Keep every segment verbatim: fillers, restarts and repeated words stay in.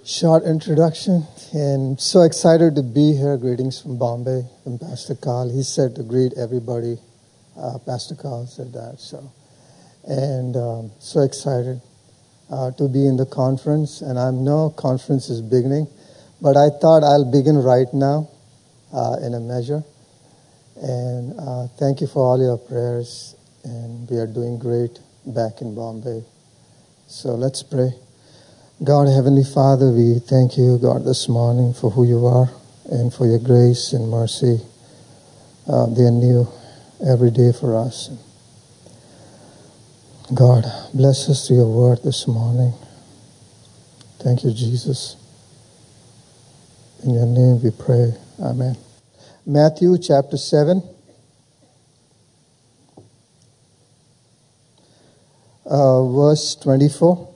short introduction, and so excited to be here. Greetings from Bombay, from Pastor Carl. He said to greet everybody. Uh, Pastor Carl said that. So, and um, so excited uh, to be in the conference. And I know conference is beginning, but I thought I'll begin right now uh, in a measure. And uh, thank you for all your prayers. And we are doing great back in Bombay. So let's pray. God, Heavenly Father, we thank you, God, this morning for who you are and for your grace and mercy. Uh, they are new every day for us. God, bless us through your word this morning. Thank you, Jesus. In your name we pray. Amen. Matthew chapter seven. Uh, verse twenty-four.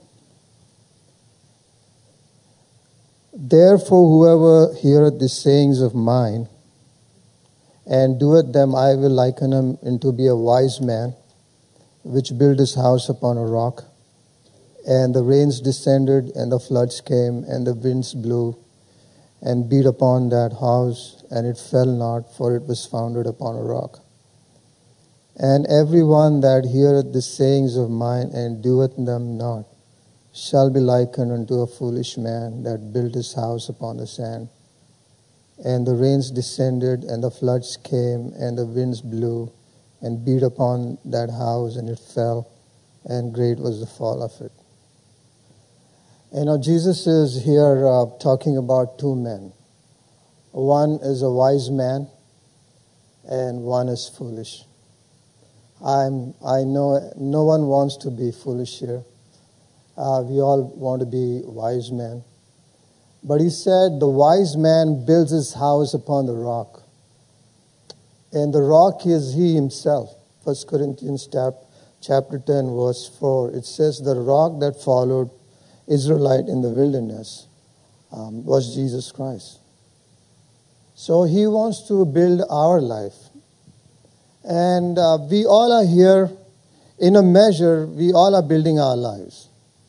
Therefore, whoever heareth the sayings of mine, and doeth them, I will liken him unto be a wise man, which built his house upon a rock. And the rains descended, and the floods came, and the winds blew, and beat upon that house, and it fell not, for it was founded upon a rock. And every one that heareth the sayings of mine, and doeth them not, shall be likened unto a foolish man that built his house upon the sand. And the rains descended, and the floods came, and the winds blew, and beat upon that house, and it fell, and great was the fall of it. You know, Jesus is here uh, talking about two men. One is a wise man, and one is foolish. I'm, I know no one wants to be foolish here. Uh, we all want to be wise men. But he said the wise man builds his house upon the rock. And the rock is he himself. First Corinthians chapter ten, verse four. It says the rock that followed Israelite in the wilderness um, was Jesus Christ. So he wants to build our life. And uh, we all are here, in a measure, we all are building our lives.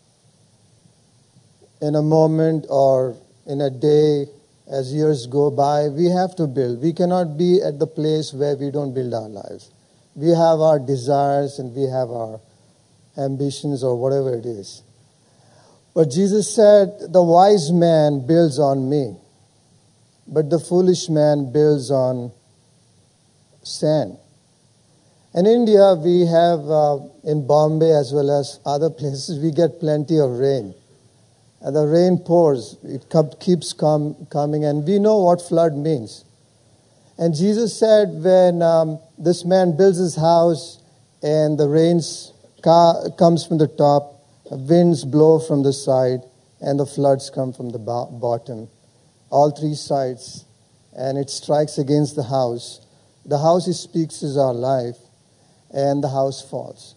In a moment or in a day, as years go by, we have to build. We cannot be at the place where we don't build our lives. We have our desires and we have our ambitions or whatever it is. But Jesus said, the wise man builds on me, but the foolish man builds on sand. In India, we have, uh, in Bombay as well as other places, we get plenty of rain. And the rain pours, it keeps come, coming, and we know what flood means. And Jesus said when um, this man builds his house and the rains ca- comes from the top, winds blow from the side, and the floods come from the bo- bottom, all three sides, and it strikes against the house. The house he speaks is our life, and the house falls.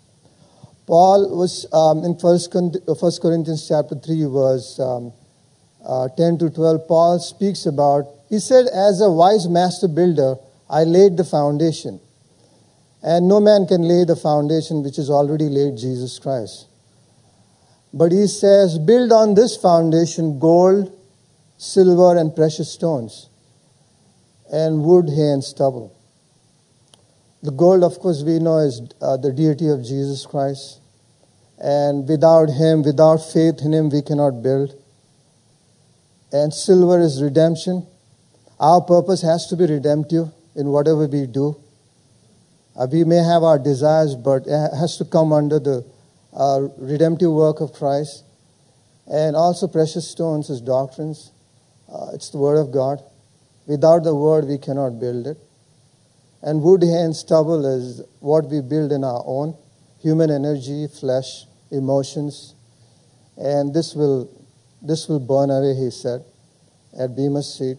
Paul was um, in First Corinthians chapter three, verse um, uh, ten to twelve. Paul speaks about. He said, "As a wise master builder, I laid the foundation, and no man can lay the foundation which is already laid, Jesus Christ." But he says, "Build on this foundation gold, silver, and precious stones, and wood, hay, and stubble." The gold, of course, we know is uh, the deity of Jesus Christ. And without him, without faith in him, we cannot build. And silver is redemption. Our purpose has to be redemptive in whatever we do. Uh, we may have our desires, but it has to come under the uh, redemptive work of Christ. And also precious stones is doctrines. Uh, it's the Word of God. Without the Word, we cannot build it. And wood, hay, and stubble is what we build in our own. Human energy, flesh, emotions. And this will this will burn away, he said, at Bema Street.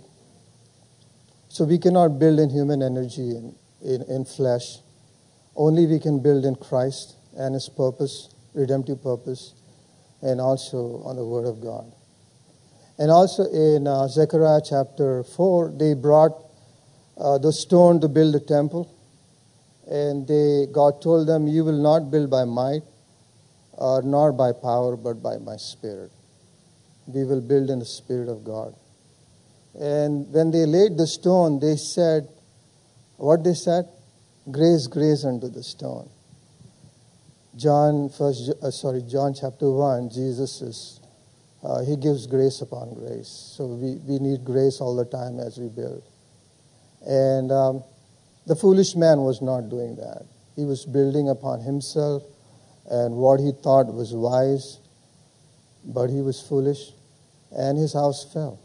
So we cannot build in human energy, in, in, in flesh. Only we can build in Christ and his purpose, redemptive purpose, and also on the Word of God. And also in uh, Zechariah chapter four, they brought Uh, the stone to build the temple. And they, God told them, "You will not build by might, uh, nor by power, but by my Spirit." we will build in the Spirit of God. And when they laid the stone, they said, what they said? Grace, grace unto the stone. John, first, uh, sorry, John chapter one, Jesus is, uh, he gives grace upon grace. So we, we need grace all the time as we build. And um, the foolish man was not doing that. He was building upon himself and what he thought was wise, but he was foolish, and his house fell.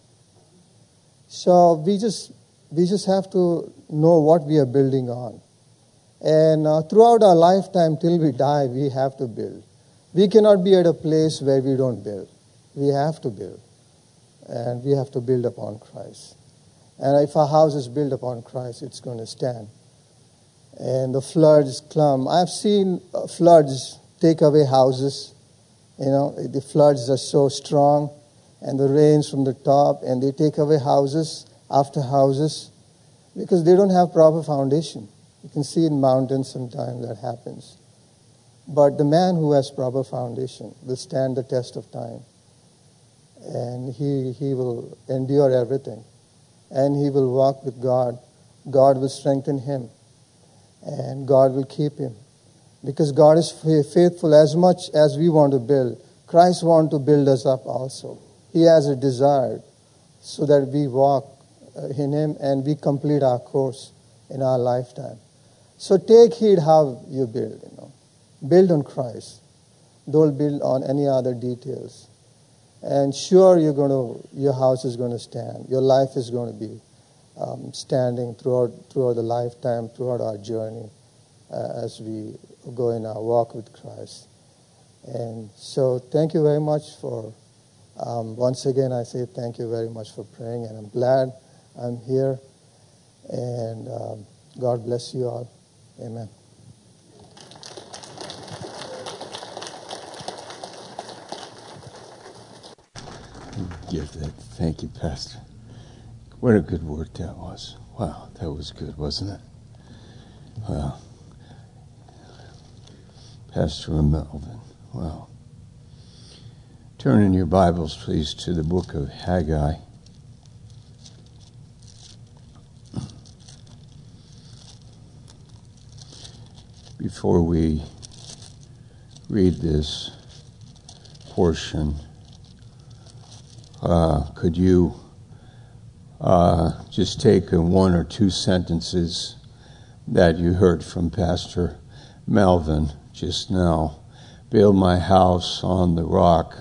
So we just we just have to know what we are building on. And uh, throughout our lifetime, till we die, we have to build. We cannot be at a place where we don't build. We have to build. And we have to build upon Christ. And if our house is built upon Christ, it's going to stand. And the floods come. I've seen uh, floods take away houses. You know, the floods are so strong, and the rains from the top, and they take away houses after houses because they don't have proper foundation. You can see in mountains sometimes that happens. But the man who has proper foundation will stand the test of time. And he, he will endure everything. And he will walk with God. God will strengthen him. And God will keep him. Because God is faithful as much as we want to build. Christ wants to build us up also. He has a desire so that we walk in him and we complete our course in our lifetime. So take heed how you build, you know. Build on Christ. Don't build on any other details. And sure, you're going to, your house is going to stand. Your life is going to be um, standing throughout throughout the lifetime, throughout our journey uh, as we go in our walk with Christ. And so thank you very much for, um, once again, I say thank you very much for praying. And I'm glad I'm here. And um, God bless you all. Amen. Give that. Thank you, Pastor. What a good word that was. Wow, that was good, wasn't it? Wow. Pastor Melvin. Wow. Turn in your Bibles, please, to the book of Haggai. Before we read this portion, uh, could you uh, just take one or two sentences that you heard from Pastor Melvin just now? Build my house on the rock.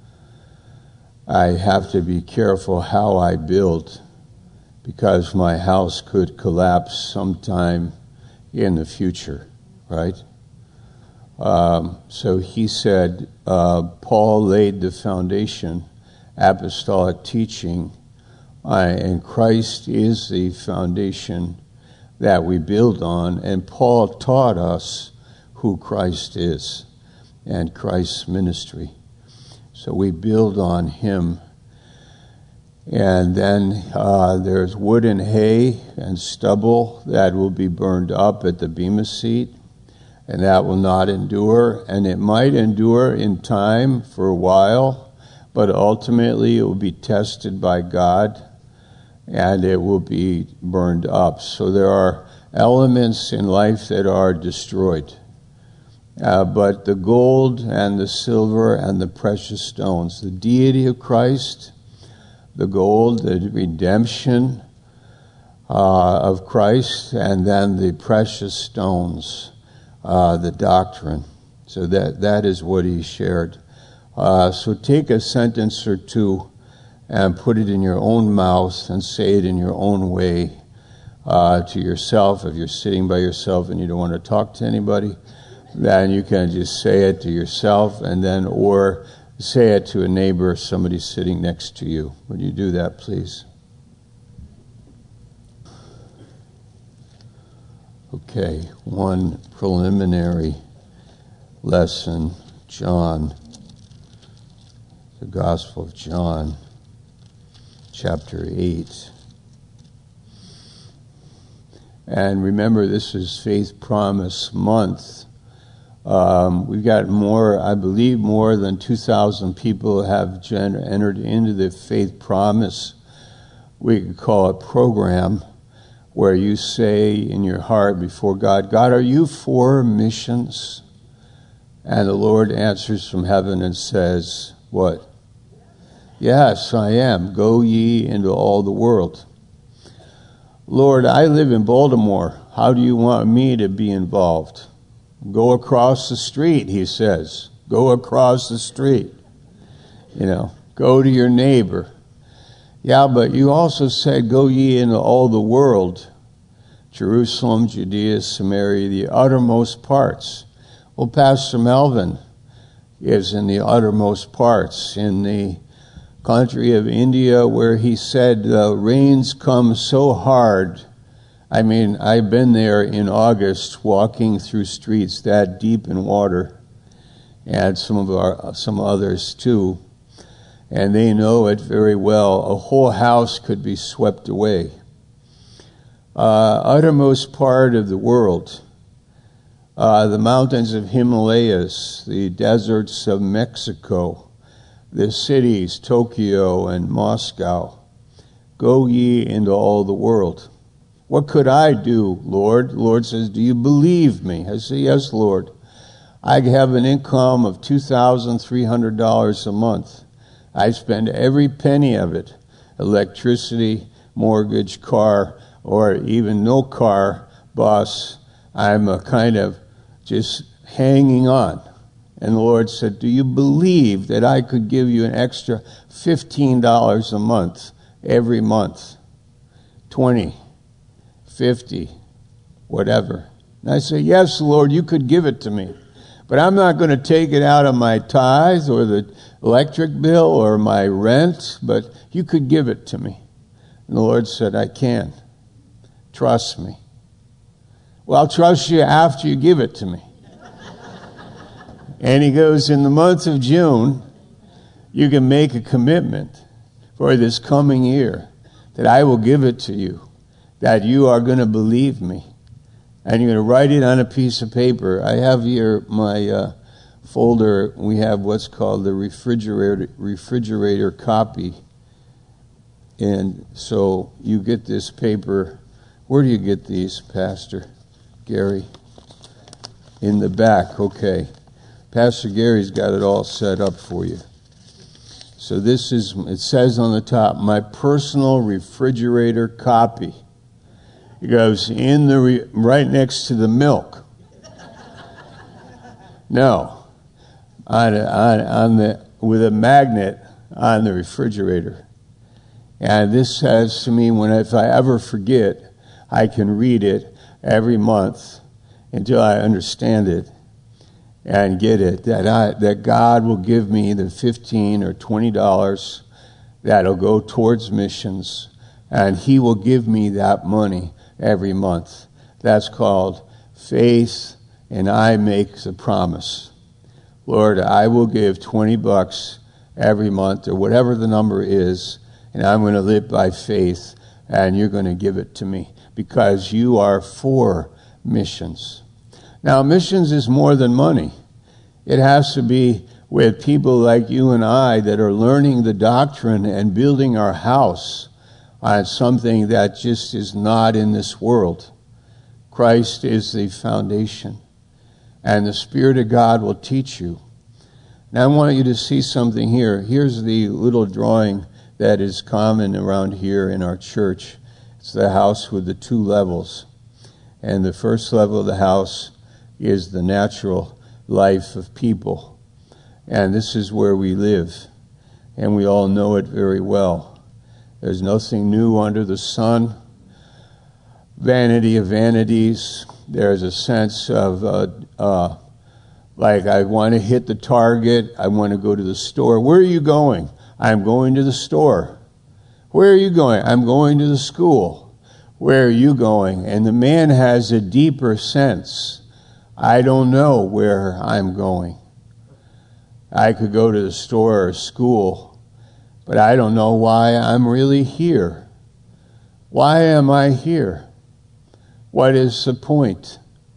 I have to be careful how I build because my house could collapse sometime in the future. Right? Um, so he said, uh, Paul laid the foundation, apostolic teaching, uh, and Christ is the foundation that we build on. And Paul taught us who Christ is and Christ's ministry. So we build on him. And then uh, there's wood and hay and stubble that will be burned up at the Bema seat. And that will not endure, and it might endure in time for a while, but ultimately it will be tested by God, and it will be burned up. So there are elements in life that are destroyed. Uh, but the gold and the silver and the precious stones, the deity of Christ, the gold, the redemption uh, of Christ, and then the precious stones, Uh, the doctrine. So that that is what he shared. Uh, so take a sentence or two and put it in your own mouth and say it in your own way uh, to yourself. If you're sitting by yourself and you don't want to talk to anybody, then you can just say it to yourself, and then or say it to a neighbor, somebody sitting next to you. Would you do that, please? Okay, one preliminary lesson, John, the Gospel of John, chapter eight. And remember, this is Faith Promise Month Um, we've got more, I believe, more than two thousand people have gen- entered into the Faith Promise. We could call it program, where you say in your heart before God, God, are you for missions? And the Lord answers from heaven and says, what? Yes, I am. Go ye into all the world. Lord, I live in Baltimore. How do you want me to be involved? Go across the street, he says. Go across the street. You know, go to your neighbor. Yeah, but you also said, go ye into all the world. Jerusalem, Judea, Samaria, the uttermost parts. Well, Pastor Melvin is in the uttermost parts, in the country of India, where he said the rains come so hard. I mean, I've been there in August, walking through streets that deep in water, and some of our some others too, and they know it very well. A whole house could be swept away. Uh, uttermost part of the world, uh, the mountains of Himalayas, the deserts of Mexico, the cities, Tokyo and Moscow. Go ye into all the world. What could I do, Lord? The Lord says, do you believe me? I say, yes, Lord. I have an income of two thousand three hundred dollars a month. I spend every penny of it, electricity, mortgage, car, or even no car, bus. I'm a kind of just hanging on. And the Lord said, do you believe that I could give you an extra fifteen dollars a month, every month? twenty, fifty, whatever. And I say, yes, Lord, you could give it to me. But I'm not going to take it out of my tithe or the electric bill or my rent, but you could give it to me. And the Lord said, I can. Trust me. Well, I'll trust you after you give it to me. And he goes, in the month of June, you can make a commitment for this coming year that I will give it to you, that you are going to believe me. And you're going to write it on a piece of paper. I have here my uh, folder. We have what's called the refrigerator refrigerator copy. And so you get this paper. Where do you get these, Pastor Gary? In the back, okay. Pastor Gary's got it all set up for you. So this is, it says on the top, my personal refrigerator copy. It goes in the, re, right next to the milk. No, on, on, on the, with a magnet on the refrigerator. And this says to me, when if I ever forget, I can read it every month until I understand it and get it, that I, that God will give me the fifteen or twenty dollars that'll go towards missions, and he will give me that money every month. That's called faith, and I make the promise. Lord, I will give twenty bucks every month, or whatever the number is, and I'm going to live by faith, and you're going to give it to me, because you are for missions. Now, missions is more than money. It has to be with people like you and I that are learning the doctrine and building our house on something that just is not in this world. Christ is the foundation, and the Spirit of God will teach you. Now, I want you to see something here. Here's the little drawing that is common around here in our church. It's the house with the two levels. And the first level of the house is the natural life of people. And this is where we live. And we all know it very well. There's nothing new under the sun. Vanity of vanities. There's a sense of, uh, uh, like, I want to hit the target. I want to go to the store. Where are you going? I'm going to the store. Where are you going? I'm going to the school. Where are you going? And the man has a deeper sense. I don't know where I'm going. I could go to the store or school, but I don't know why I'm really here. Why am I here? What is the point?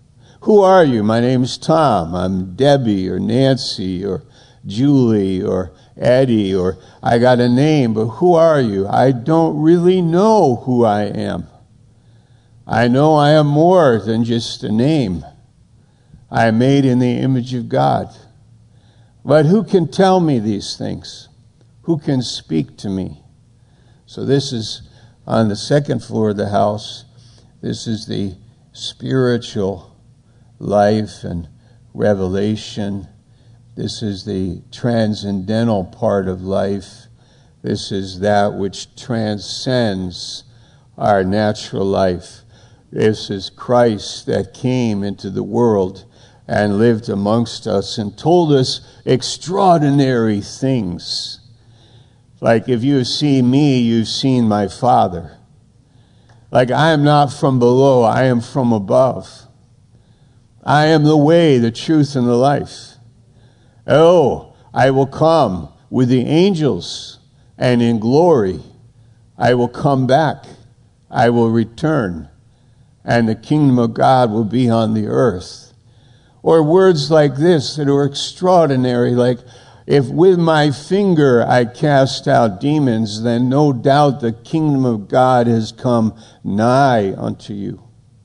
Who are you? My name's Tom. I'm Debbie or Nancy or Julie or Eddie, or I got a name, but who are you? I don't really know who I am. I know I am more than just a name. I am made in the image of God. But who can tell me these things? Who can speak to me? So this is on the second floor of the house. This is the spiritual life and revelation. This is the transcendental part of life. This is that which transcends our natural life. This is Christ that came into the world and lived amongst us and told us extraordinary things. Like, if you have seen me, you've seen my Father. Like, I am not from below, I am from above. I am the way, the truth, and the life. Oh, I will come with the angels, and in glory I will come back. I will return, and the kingdom of God will be on the earth. Or words like this that are extraordinary, like, if with my finger I cast out demons, then no doubt the kingdom of God has come nigh unto you.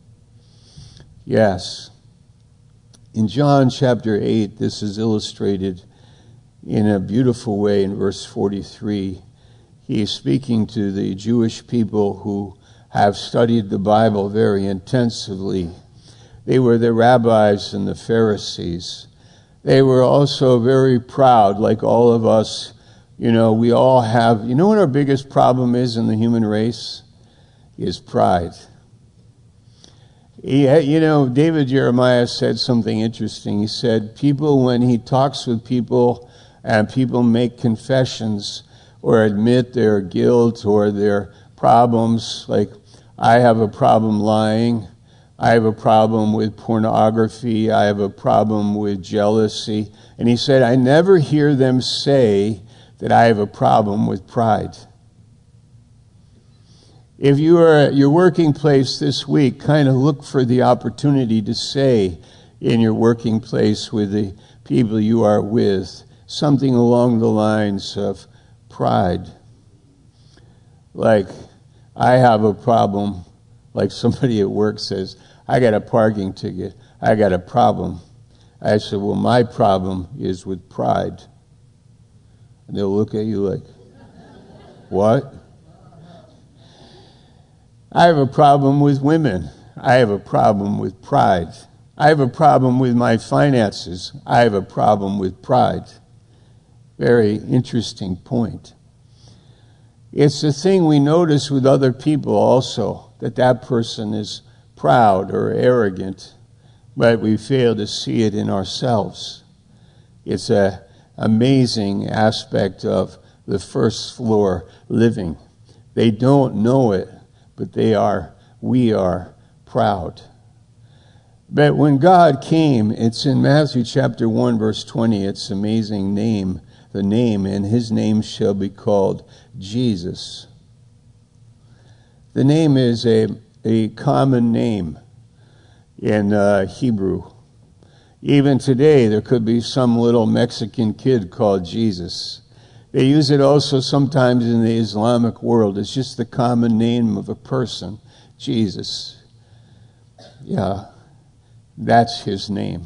Yes. In John chapter eight, this is illustrated in a beautiful way in verse forty-three. He is speaking to the Jewish people who have studied the Bible very intensively. They were the rabbis and the Pharisees. They were also very proud, like all of us. You know, we all have, you know what our biggest problem is in the human race? Is pride. He, you know, David Jeremiah said something interesting. He said, people, when he talks with people and people make confessions or admit their guilt or their problems, like, I have a problem lying, I have a problem with pornography, I have a problem with jealousy. And he said, I never hear them say that I have a problem with pride. If you are at your working place this week, kind of look for the opportunity to say in your working place with the people you are with something along the lines of pride. Like, I have a problem, like somebody at work says, I got a parking ticket, I got a problem. I said, well, my problem is with pride. And they'll look at you like, what? I have a problem with women. I have a problem with pride. I have a problem with my finances. I have a problem with pride. Very interesting point. It's the thing we notice with other people also, that that person is proud or arrogant, but we fail to see it in ourselves. It's an amazing aspect of the first floor living. They don't know it, but they are, we are proud. But when God came, it's in Matthew chapter one, verse twenty, it's an amazing name, the name, and his name shall be called Jesus. The name is a, a common name in uh, Hebrew. Even today, there could be some little Mexican kid called Jesus. They use it also sometimes in the Islamic world. It's just the common name of a person, Jesus. Yeah, that's his name,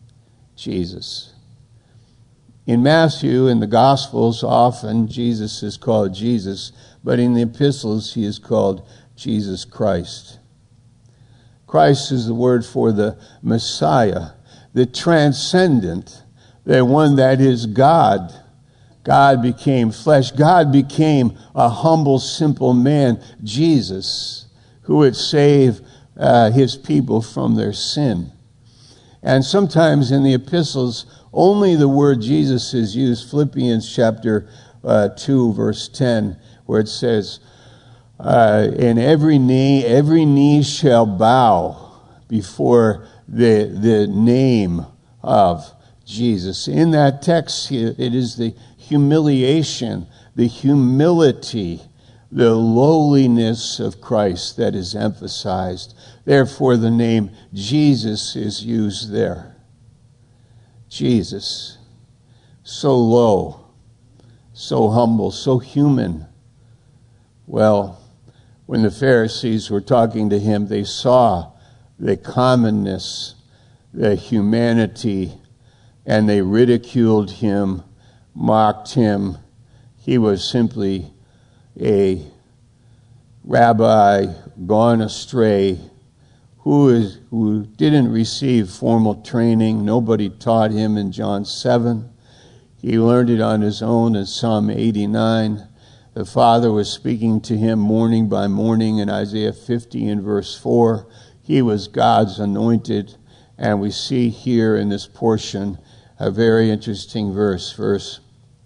Jesus. In Matthew, in the Gospels, often Jesus is called Jesus, but in the epistles, he is called Jesus Christ. Christ is the word for the Messiah, the transcendent, the one that is God. God became flesh. God became a humble, simple man, Jesus, who would save uh, his people from their sin. And sometimes in the epistles, only the word Jesus is used. Philippians chapter uh, two, verse ten, where it says, uh, "In every knee, every knee shall bow before the the name of Jesus." In that text, it is the humiliation, the humility, the lowliness of Christ that is emphasized. Therefore, the name Jesus is used there. Jesus, so low, so humble, so human. Well, when the Pharisees were talking to him, they saw the commonness, the humanity, and they ridiculed him, mocked him. He was simply a rabbi gone astray who is who didn't receive formal training. Nobody taught him in John seven. He learned it on his own in Psalm eighty-nine. The Father was speaking to him morning by morning in Isaiah fifty in verse four. He was God's anointed. And we see here in this portion a very interesting verse. Verse,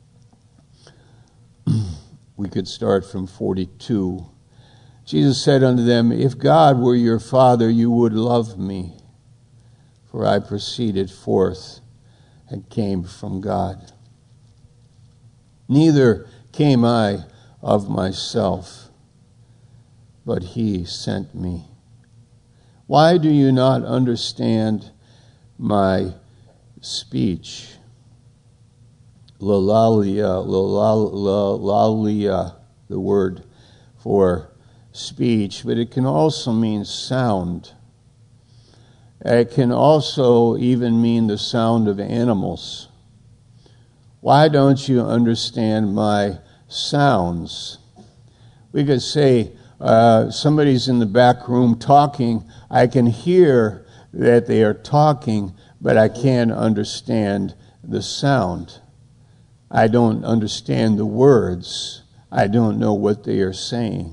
we could start from forty-two. Jesus said unto them, If God were your Father, you would love me, for I proceeded forth and came from God. Neither came I of myself, but he sent me. Why do you not understand my speech? Lalalia, lalalia, the word for speech, but it can also mean sound. It can also even mean the sound of animals. Why don't you understand my sounds? We could say, uh, somebody's in the back room talking. I can hear that they are talking, but I can't understand the sound. I don't understand the words. I don't know what they are saying.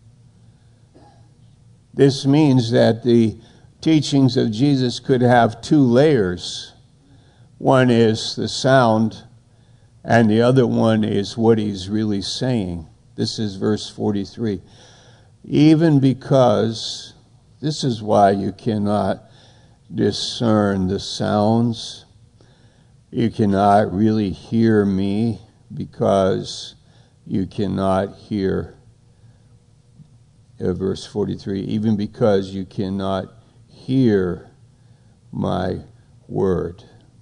This means that the teachings of Jesus could have two layers. One is the sound, and the other one is what he's really saying. This is verse forty-three. Even because, this is why you cannot discern the sounds. You cannot really hear me, because you cannot hear, uh, verse forty-three, even because you cannot hear my word.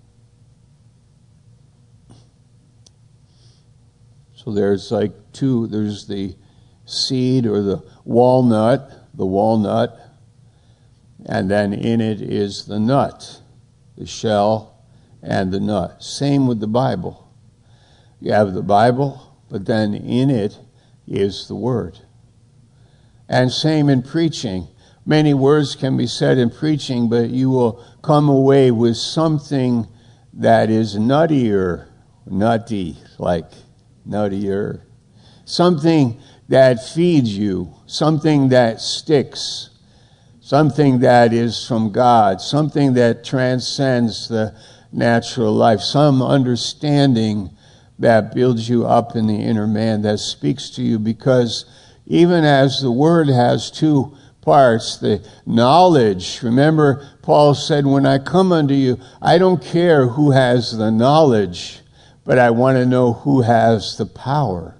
So there's like two, there's the seed or the walnut, the walnut, and then in it is the nut, the shell and the nut. Same with the Bible. You have the Bible, but then in it is the Word. And same in preaching. Many words can be said in preaching, but you will come away with something that is nuttier, nutty, like nuttier. Something that feeds you, something that sticks, something that is from God, something that transcends the natural life, some understanding that builds you up in the inner man, that speaks to you, because even as the word has two parts, the knowledge, remember Paul said, when I come unto you, I don't care who has the knowledge, but I want to know who has the power.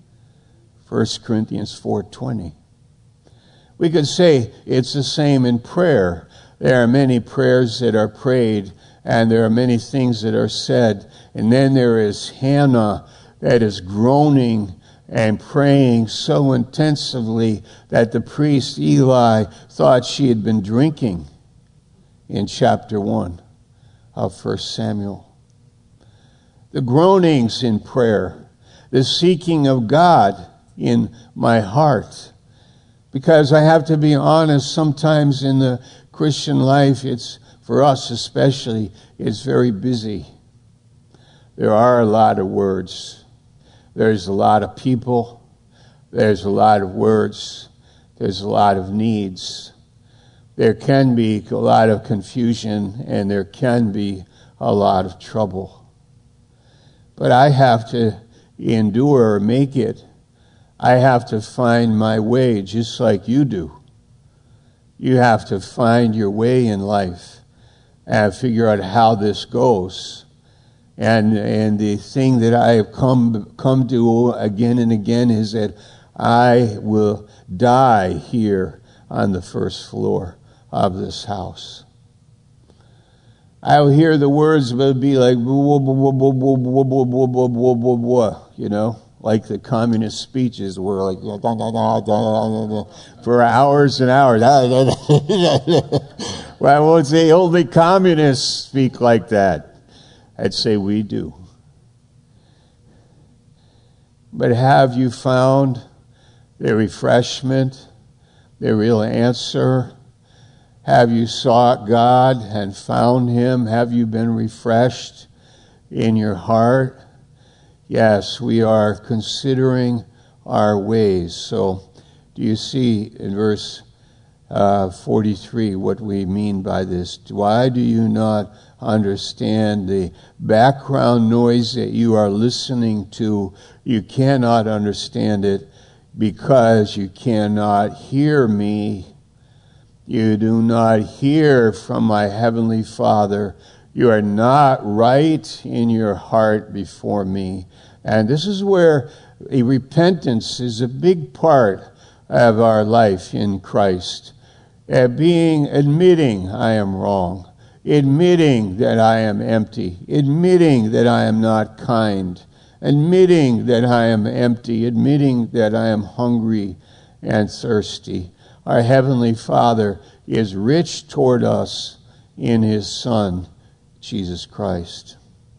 First Corinthians four twenty. We could say it's the same in prayer. There are many prayers that are prayed, and there are many things that are said. And then there is Hannah that is groaning and praying so intensively that the priest Eli thought she had been drinking in chapter one of First Samuel. The groanings in prayer, the seeking of God in my heart. Because I have to be honest, sometimes in the Christian life, it's, for us especially, it's very busy. There are a lot of words. There's a lot of people. There's a lot of words. There's a lot of needs. There can be a lot of confusion, and there can be a lot of trouble. But I have to endure or make it. I have to find my way just like you do. You have to find your way in life and figure out how this goes. And and the thing that I have come come to again and again is that I will die here on the first floor of this house. I'll hear the words, but it'll be like, whoa, whoa, whoa, whoa, whoa, whoa, whoa, whoa, whoa, whoa, whoa, whoa, you know, like the communist speeches were like, for hours and hours. Well, I won't say only communists speak like that. I'd say we do. But have you found the refreshment, the real answer? Have you sought God and found Him? Have you been refreshed in your heart? Yes, we are considering our ways. So, do you see in verse uh, forty-three what we mean by this? Why do you not understand the background noise that you are listening to? You cannot understand it because you cannot hear me. You do not hear from my heavenly Father. You are not right in your heart before me. And this is where a repentance is a big part of our life in Christ. Uh, being, admitting I am wrong. Admitting that I am empty. Admitting that I am not kind. Admitting that I am empty. Admitting that I am hungry and thirsty. Our Heavenly Father is rich toward us in His Son, Jesus Christ.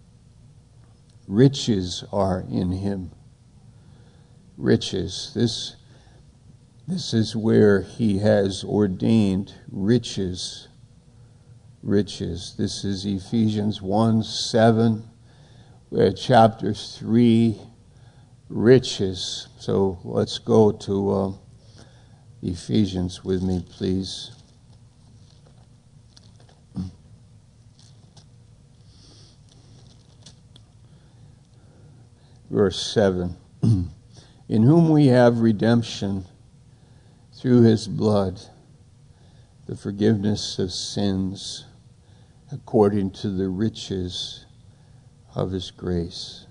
Riches are in Him. Riches. This, this is where He has ordained riches. Riches. This is Ephesians one seven, chapter three, riches. So let's go to Uh, Ephesians with me, please. Verse seven. In whom we have redemption through His blood, the forgiveness of sins, according to the riches of His grace.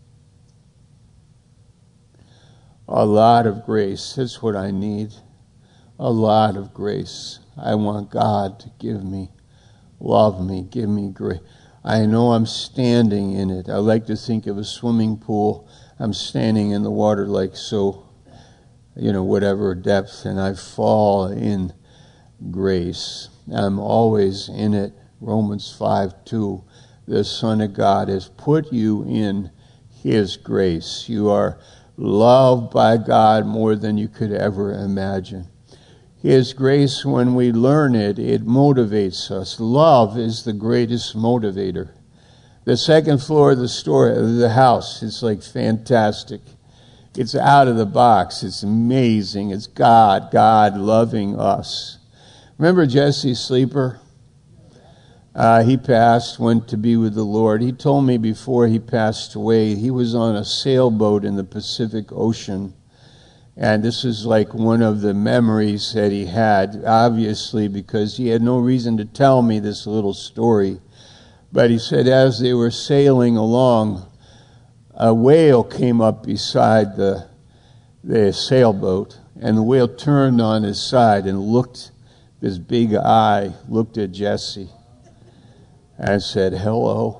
A lot of grace. That's what I need. A lot of grace. I want God to give me, love me, give me grace. I know I'm standing in it. I like to think of a swimming pool. I'm standing in the water like so, you know, whatever depth, and I fall in grace. I'm always in it. Romans five two, the Son of God has put you in His grace. You are loved by God more than you could ever imagine. His grace, when we learn it, it motivates us. Love is the greatest motivator. The second floor of the store, of the house, it's like fantastic. It's out of the box. It's amazing. It's God, God loving us. Remember Jesse Sleeper? Uh, he passed, went to be with the Lord. He told me before he passed away, he was on a sailboat in the Pacific Ocean. And this is like one of the memories that he had, obviously, because he had no reason to tell me this little story. But he said as they were sailing along, a whale came up beside the, the sailboat, and the whale turned on his side and looked, this big eye, looked at Jesse and said, hello.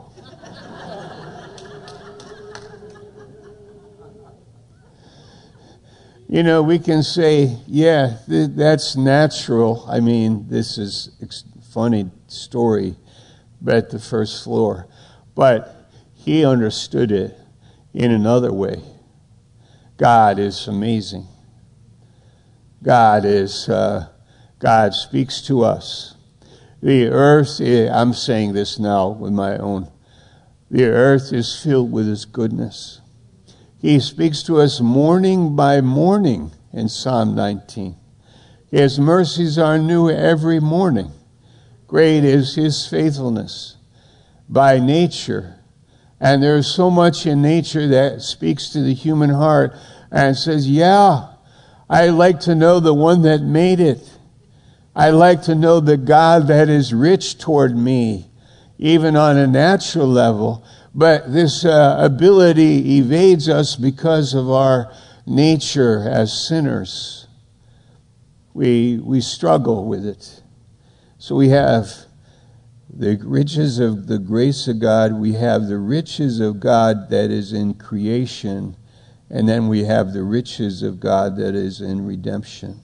You know, we can say, yeah, th- that's natural. I mean, this is a funny story, but at the first floor. But he understood it in another way. God is amazing. God is, uh, God speaks to us. The earth, I'm saying this now with my own, the earth is filled with His goodness. He speaks to us morning by morning in Psalm nineteen. His mercies are new every morning. Great is His faithfulness by nature. And there's so much in nature that speaks to the human heart and says, yeah, I like to know the one that made it. I like to know the God that is rich toward me, even on a natural level. But this uh, ability evades us because of our nature as sinners. We, we struggle with it. So we have the riches of the grace of God. We have the riches of God that is in creation. And then we have the riches of God that is in redemption.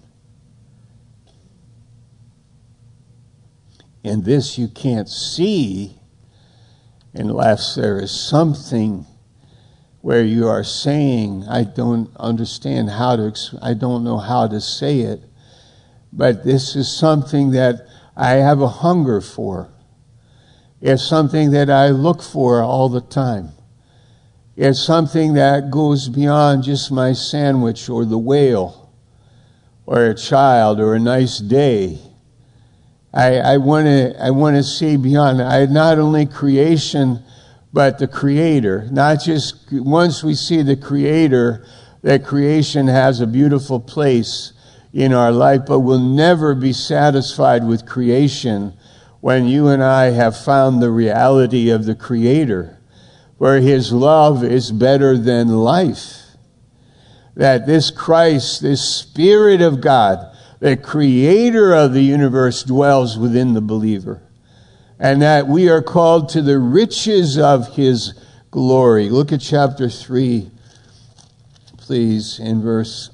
And this you can't see unless there is something where you are saying, I don't understand how to, I don't know how to say it, but this is something that I have a hunger for. It's something that I look for all the time. It's something that goes beyond just my sandwich or the whale or a child or a nice day. I, I want to I want to see beyond. I not only creation, but the Creator. Not just once we see the Creator, that creation has a beautiful place in our life, but we'll never be satisfied with creation when you and I have found the reality of the Creator, where His love is better than life. That this Christ, this Spirit of God, the Creator of the universe, dwells within the believer. And that we are called to the riches of His glory. Look at chapter three, please, in verse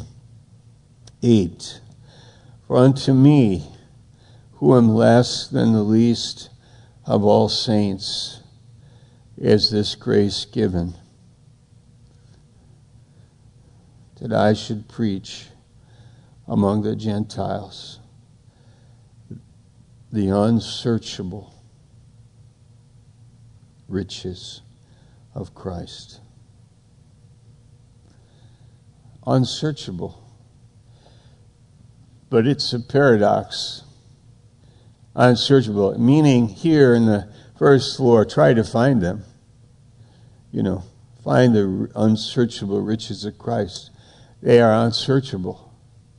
eight. For unto me, who am less than the least of all saints, is this grace given, that I should preach among the Gentiles the unsearchable riches of Christ. Unsearchable. But it's a paradox. Unsearchable. Meaning here in the first floor, try to find them. You know, find the unsearchable riches of Christ. They are unsearchable.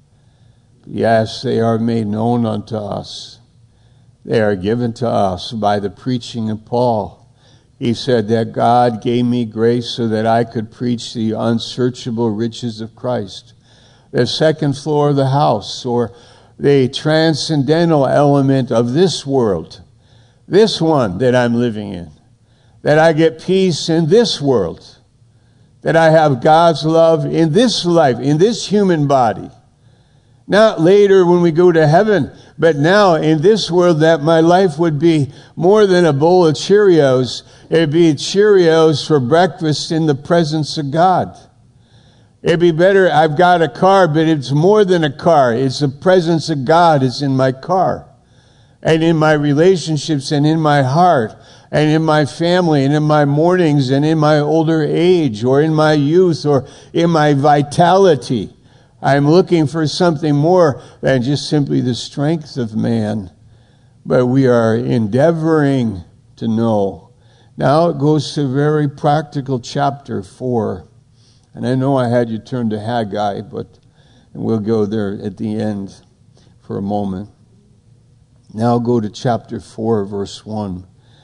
Yes, they are made known unto us. They are given to us by the preaching of Paul. He said that God gave me grace so that I could preach the unsearchable riches of Christ. The second floor of the house, or the transcendental element of this world, this one that I'm living in, that I get peace in this world, that I have God's love in this life, in this human body. Not later when we go to heaven, but now in this world, that my life would be more than a bowl of Cheerios. It'd be Cheerios for breakfast in the presence of God. It'd be better, I've got a car, but it's more than a car. It's the presence of God is in my car, and in my relationships, and in my heart, and in my family, and in my mornings, and in my older age, or in my youth, or in my vitality. I'm looking for something more than just simply the strength of man. But we are endeavoring to know. Now it goes to very practical chapter four. And I know I had you turn to Haggai, but and we'll go there at the end for a moment. Now go to chapter four, verse one.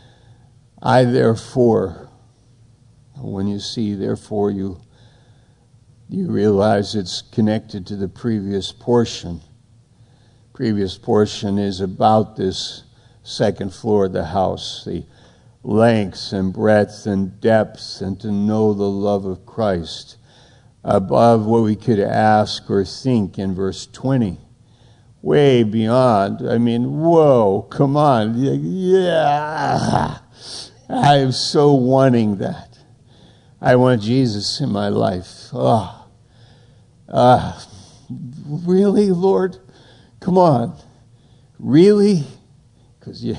I therefore, when you see therefore, you you realize it's connected to the previous portion. Previous portion is about this second floor of the house, the length and breadth and depth, and to know the love of Christ above what we could ask or think in verse twenty. Way beyond. I mean, whoa, come on. Yeah. I am so wanting that. I want Jesus in my life. Oh. Uh, really, Lord? Come on. Really? Because, yeah.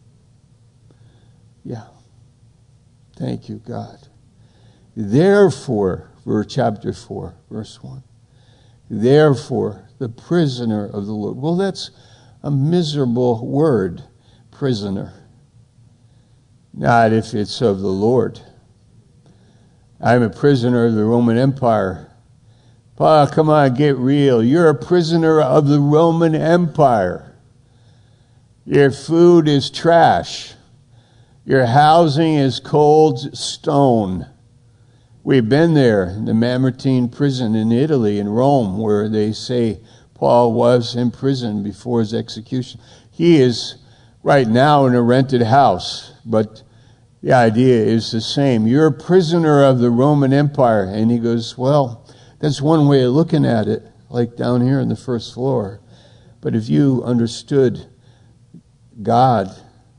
Yeah. Thank you, God. Therefore, verse chapter four, verse one. Therefore, the prisoner of the Lord. Well, that's a miserable word, prisoner. Not if it's of the Lord. I'm a prisoner of the Roman Empire. Paul, come on, get real. You're a prisoner of the Roman Empire. Your food is trash. Your housing is cold stone. We've been there, in the Mamertine prison in Italy, in Rome, where they say Paul was in prison before his execution. He is right now in a rented house, but the idea is the same. You're a prisoner of the Roman Empire. And he goes, well, that's one way of looking at it, like down here on the first floor. But if you understood God,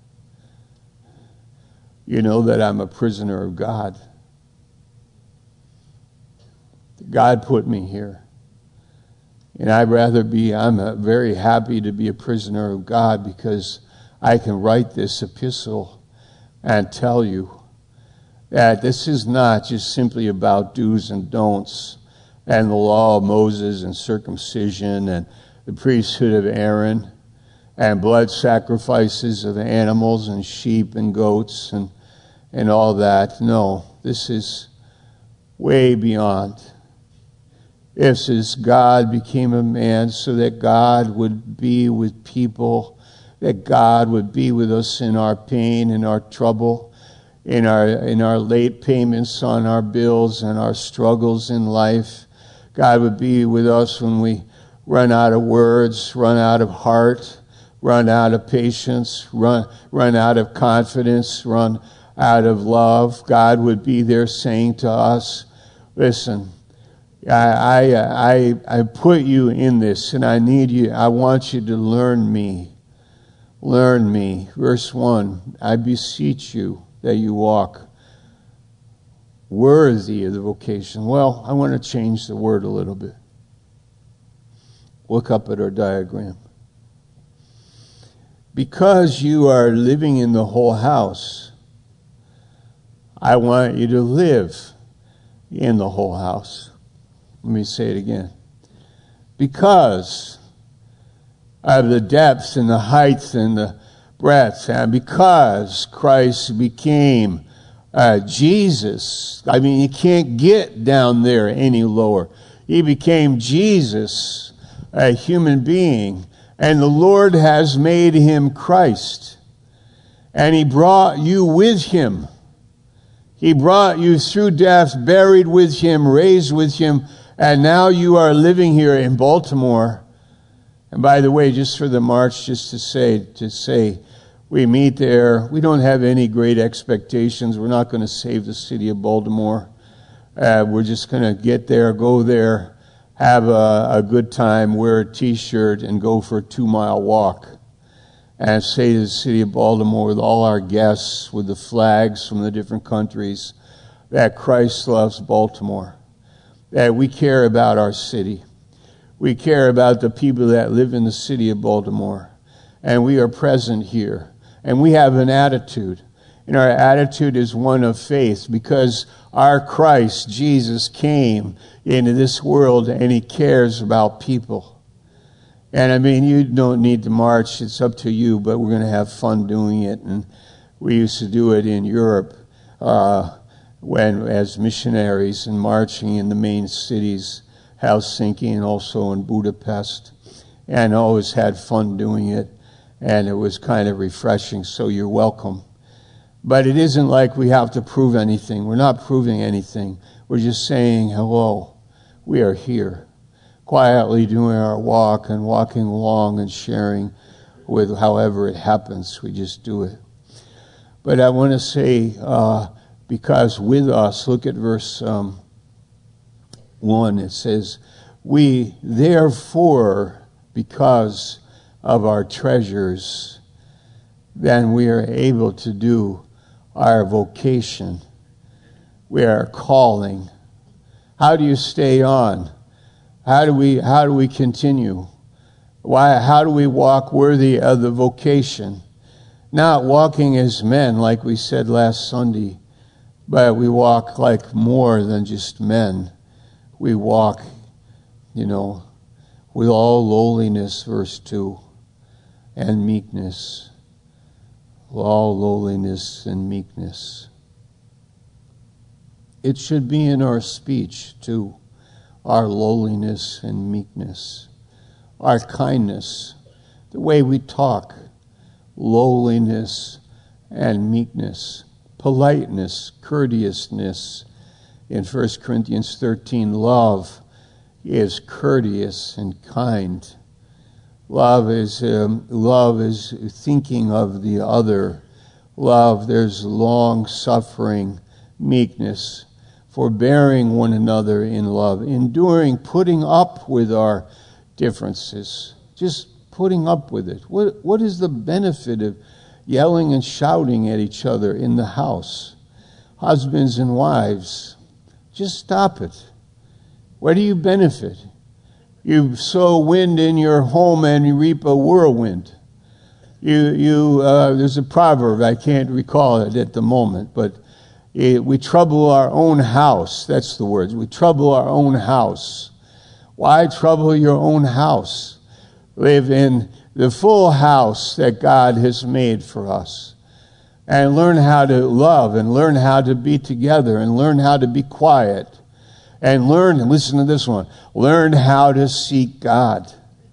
you know that I'm a prisoner of God. God put me here. And I'd rather be, I'm uh, very happy to be a prisoner of God, because I can write this epistle and tell you that this is not just simply about do's and don'ts and the law of Moses and circumcision and the priesthood of Aaron and blood sacrifices of animals and sheep and goats and, and all that. No, this is way beyond. This is God became a man so that God would be with people, that God would be with us in our pain, in our trouble, in our in our late payments on our bills and our struggles in life. God would be with us when we run out of words, run out of heart, run out of patience, run run out of confidence, run out of love. God would be there saying to us, listen, I, I, I, I put you in this, and I need you, I want you to learn me. Learn me. Verse one, I beseech you that you walk worthy of the vocation. Well, I want to change the word a little bit. Look up at our diagram. Because you are living in the whole house, I want you to live in the whole house. Let me say it again. Because of the depth and the height and the breadth, and because Christ became uh, Jesus, I mean, you can't get down there any lower. He became Jesus, a human being, and the Lord has made him Christ. And he brought you with him. He brought you through death, buried with him, raised with him, and now you are living here in Baltimore. And by the way, just for the march, just to say, to say, we meet there. We don't have any great expectations. We're not going to save the city of Baltimore. Uh, we're just going to get there, go there, have a, a good time, wear a T-shirt, and go for a two-mile walk. And say to the city of Baltimore, with all our guests, with the flags from the different countries, that Christ loves Baltimore. That we care about our city. We care about the people that live in the city of Baltimore. And we are present here. And we have an attitude. And our attitude is one of faith, because our Christ, Jesus, came into this world and he cares about people. And I mean, you don't need to march. It's up to you, but we're going to have fun doing it. And we used to do it in Europe. Uh, when as missionaries and marching in the main cities, Helsinki and also in Budapest, and always had fun doing it, and it was kind of refreshing, so you're welcome. But it isn't like we have to prove anything. We're not proving anything. We're just saying, hello, we are here, quietly doing our walk and walking along and sharing with however it happens. We just do it. But I want to say, uh, because with us, look at verse um, one. It says, we therefore, because of our treasures, then we are able to do our vocation. We are calling. How do you stay on? How do we, how do we continue? Why, how do we walk worthy of the vocation? Not walking as men, like we said last Sunday, but we walk like more than just men. We walk, you know, with all lowliness, verse two, and meekness. With all lowliness and meekness. It should be in our speech, too, our lowliness and meekness, our kindness, the way we talk, lowliness and meekness, politeness, courteousness, in First Corinthians thirteen, love is courteous and kind. Love is um, love is thinking of the other. Love, there's long suffering, meekness, forbearing one another in love, enduring, putting up with our differences, just putting up with it. What what is the benefit of yelling and shouting at each other in the house? Husbands and wives, just stop it. Where do you benefit? You sow wind in your home and you reap a whirlwind. You, you. Uh, there's a proverb, I can't recall it at the moment, but it, we trouble our own house. That's the words. We trouble our own house. Why trouble your own house? Live in the full house that God has made for us. And learn how to love and learn how to be together and learn how to be quiet. And learn, and listen to this one, learn how to seek God.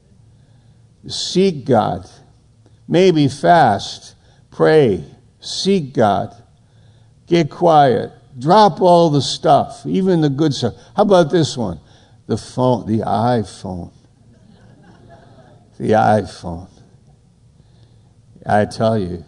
Seek God. Maybe fast, pray, seek God. Get quiet. Drop all the stuff, even the good stuff. How about this one? The phone, the iPhone. The iPhone. I tell you,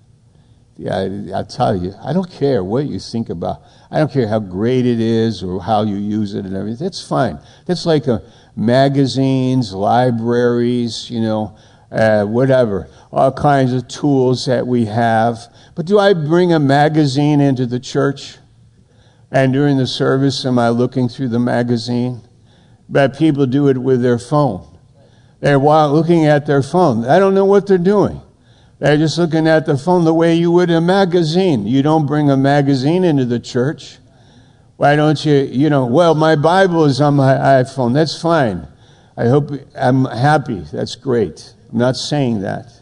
I, I tell you, I don't care what you think about. I don't care how great it is or how you use it and everything. That's fine. That's like a, magazines, libraries, you know, uh, whatever. All kinds of tools that we have. But do I bring a magazine into the church? And during the service, am I looking through the magazine? But people do it with their phone. They're looking at their phone. I don't know what they're doing. They're just looking at the phone the way you would a magazine. You don't bring a magazine into the church. Why don't you, you know, well, my Bible is on my iPhone. That's fine. I hope, I'm happy. That's great. I'm not saying that.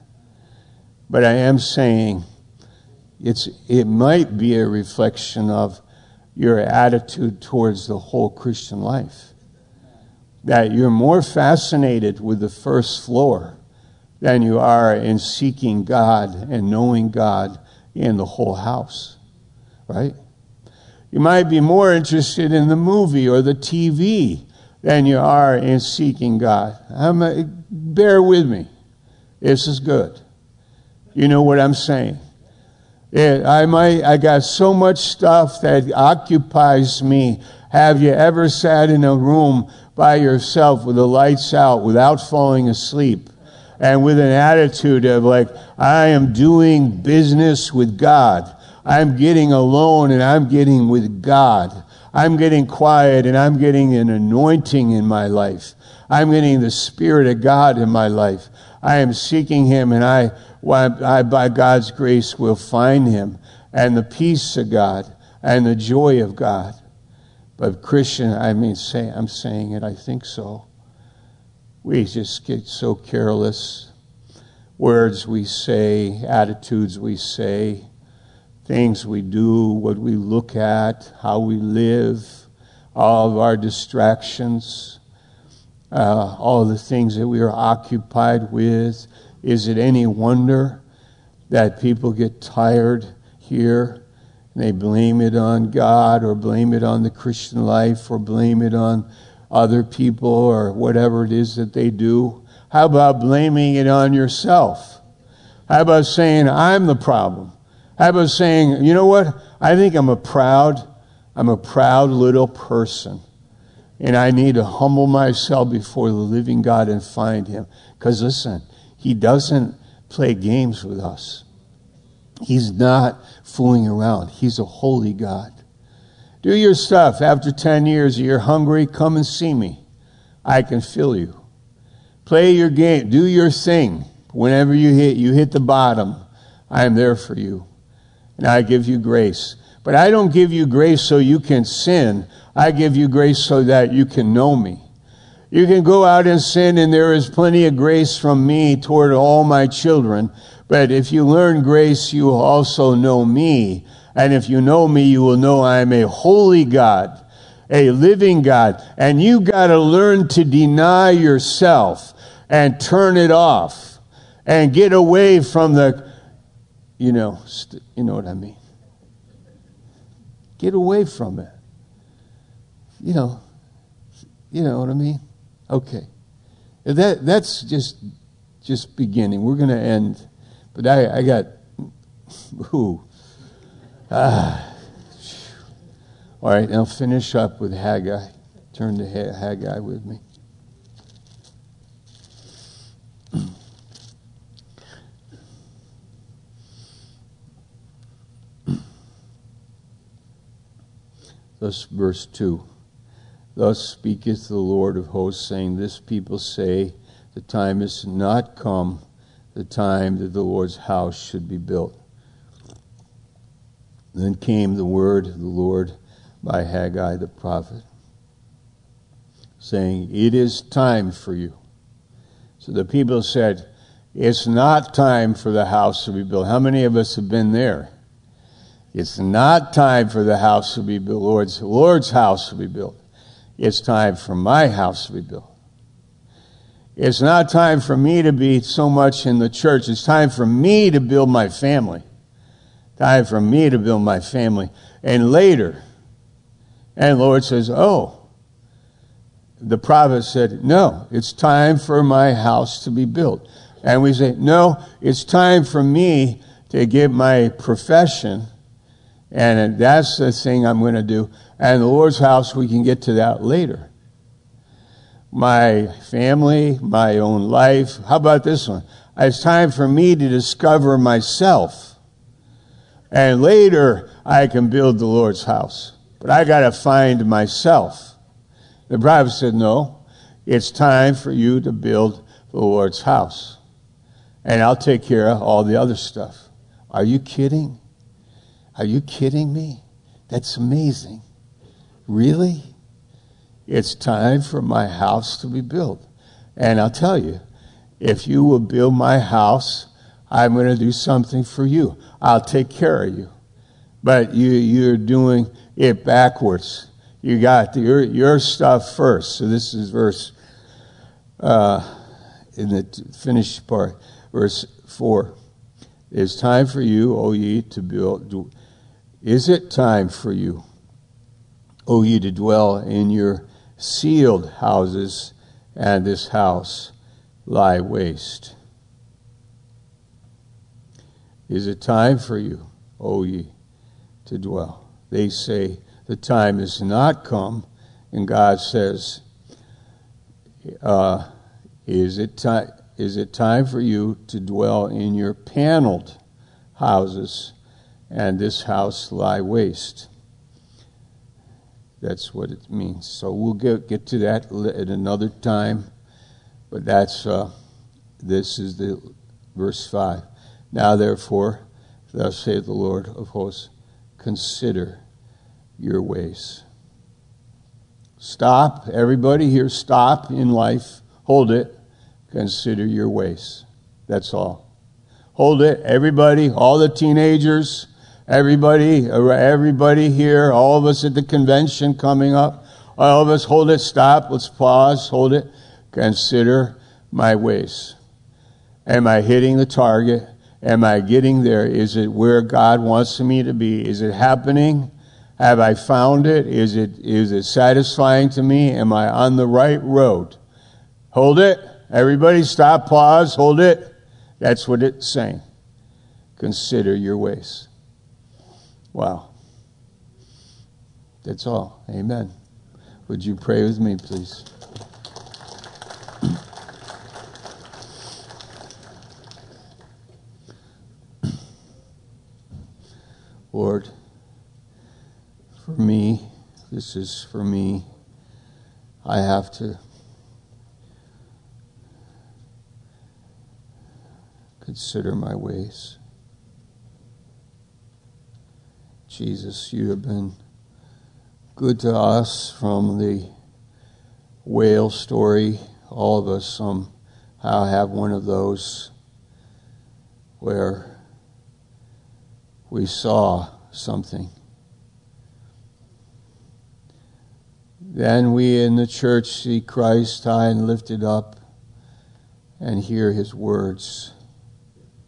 But I am saying it's it might be a reflection of your attitude towards the whole Christian life. That you're more fascinated with the first floor than you are in seeking God and knowing God in the whole house, right? You might be more interested in the movie or the T V than you are in seeking God. I'm a, bear with me. This is good. You know what I'm saying? Yeah, I might. I got so much stuff that occupies me. Have you ever sat in a room by yourself with the lights out without falling asleep? And with an attitude of like, I am doing business with God. I'm getting alone and I'm getting with God. I'm getting quiet and I'm getting an anointing in my life. I'm getting the Spirit of God in my life. I am seeking Him and I, I by God's grace, will find Him and the peace of God and the joy of God. But Christian, I mean, say, I'm saying it, I think so. We just get so careless. Words we say, attitudes we say, things we do, what we look at, how we live, all of our distractions, uh, all the things that we are occupied with. Is it any wonder that people get tired here and they blame it on God or blame it on the Christian life or blame it on other people or whatever it is that they do? How about blaming it on yourself? How about saying, I'm the problem? How about saying, you know what? I think I'm a proud, I'm a proud little person. And I need to humble myself before the living God and find Him. Because listen, He doesn't play games with us. He's not fooling around. He's a holy God. Do your stuff. After ten years, you're hungry, come and see me. I can fill you. Play your game. Do your thing. Whenever you hit, you hit the bottom, I am there for you. And I give you grace. But I don't give you grace so you can sin. I give you grace so that you can know me. You can go out and sin, and there is plenty of grace from me toward all my children. But if you learn grace, you will also know me. And if you know me, you will know I am a holy God, a living God. And you got to learn to deny yourself and turn it off and get away from the, you know, st- you know what I mean. Get away from it. you know, you know what I mean? Okay. That that's just just beginning. We're going to end. But I, I got, ooh. Ah. All right, I'll finish up with Haggai. Turn to Haggai with me. Thus, verse two. Thus speaketh the Lord of hosts, saying, This people say, the time is not come, the time that the Lord's house should be built. Then came the word of the Lord by Haggai the prophet, saying, It is time for you. So the people said, It's not time for the house to be built. How many of us have been there? It's not time for the house to be built, Lord's, Lord's house to be built. It's time for my house to be built. It's not time for me to be so much in the church. It's time for me to build my family. Time for me to build my family. And later, and the Lord says, oh, the prophet said, no, it's time for my house to be built. And we say, no, it's time for me to give my profession. And that's the thing I'm going to do. And the Lord's house, we can get to that later. My family, my own life. How about this one? It's time for me to discover myself. And later, I can build the Lord's house. But I got to find myself. The prophet said, no, it's time for you to build the Lord's house. And I'll take care of all the other stuff. Are you kidding? Are you kidding me? That's amazing. Really? It's time for my house to be built. And I'll tell you, if you will build my house, I'm going to do something for you. I'll take care of you. But you, you're doing it backwards. You got your, your stuff first. So this is verse, uh, in the finished part, verse four. It's time for you, O ye, to build. Is it time for you, O ye, to dwell in your sealed houses, and this house lie waste? Is it time for you, O ye, to dwell? They say the time is not come, and God says, uh, is it time? Is it time for you to dwell in your paneled houses, and this house lie waste? That's what it means. So we'll get, get to that at another time. But that's, uh, this is the verse five. Now therefore, thus saith the Lord of hosts, consider your ways. Stop. Everybody here, stop in life. Hold it. Consider your ways. That's all. Hold it. Everybody, all the teenagers, everybody, everybody here, all of us at the convention coming up, all of us, hold it, stop, let's pause, hold it. Consider my ways. Am I hitting the target? Am I getting there? Is it where God wants me to be? Is it happening? Have I found it? Is it is it satisfying to me? Am I on the right road? Hold it. Everybody stop, pause, hold it. That's what it's saying. Consider your ways. Wow. That's all. Amen. Would you pray with me, please? Lord, for me, this is for me, I have to consider my ways. Jesus, you have been good to us from the whale story. All of us somehow have one of those where we saw something. Then we in the church see Christ high and lifted up and hear his words.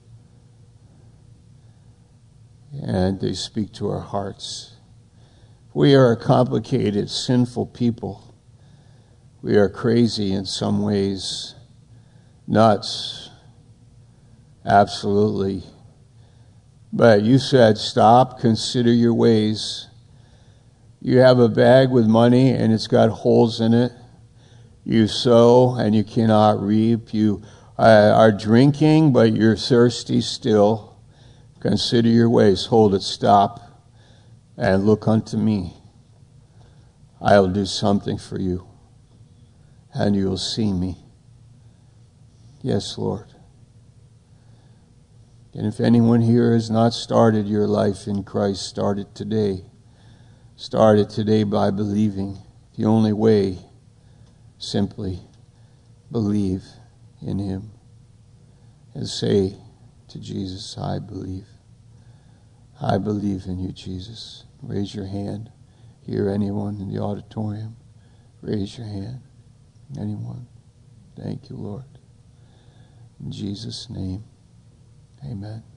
And they speak to our hearts. We are a complicated, sinful people. We are crazy in some ways, nuts, absolutely. But you said, stop, consider your ways. You have a bag with money and it's got holes in it. You sow and you cannot reap. You uh, are drinking, but you're thirsty still. Consider your ways. Hold it, stop, and look unto me. I'll do something for you, and you'll see me. Yes, Lord. And if anyone here has not started your life in Christ, start it today. Start it today by believing. The only way, simply believe in Him and say to Jesus, I believe. I believe in you, Jesus. Raise your hand. Hear anyone in the auditorium? Raise your hand. Anyone? Thank you, Lord. In Jesus' name, amen.